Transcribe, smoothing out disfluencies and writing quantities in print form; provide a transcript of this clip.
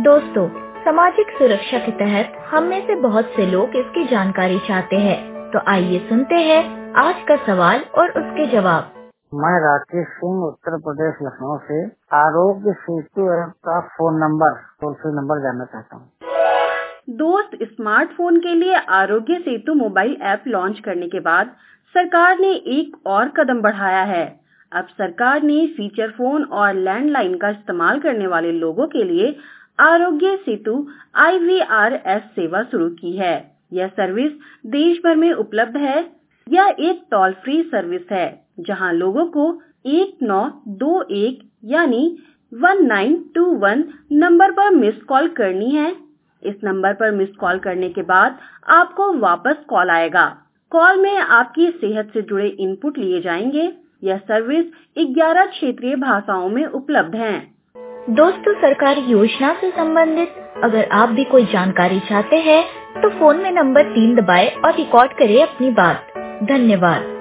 दोस्तों, सामाजिक सुरक्षा के तहत हम में से बहुत से लोग इसकी जानकारी चाहते हैं, तो आइए सुनते हैं आज का सवाल और उसके जवाब। मैं राकेश सिंह उत्तर प्रदेश लखनऊ से आरोग्य सेतु ऐप का phone number toll free number जानना चाहता हूँ। दोस्त, स्मार्टफोन के लिए Aarogya Setu mobile app launch करने के बाद सरकार ने एक और कदम बढ़ाया है। अब सरकार ने फीचर फोन और लैंडलाइन का इस्तेमाल करने वाले लोगों के लिए आरोग्य सेतु IVRS सेवा शुरू की है। यह सर्विस देश भर में उपलब्ध है। यह एक टोल फ्री सर्विस है जहां लोगों को 1921 यानी 1921 नंबर पर मिस कॉल करनी है। इस नंबर पर मिस कॉल करने के बाद आपको वापस कॉल आएगा। कॉल में आपकी सेहत से जुड़े इनपुट लिए जाएंगे। यह सर्विस 11 क्षेत्रीय भाषाओं में उपलब्ध है। दोस्तों, सरकारी योजना से संबंधित अगर आप भी कोई जानकारी चाहते हैं तो फोन में नंबर 3 दबाएं और रिकॉर्ड करें अपनी बात। धन्यवाद।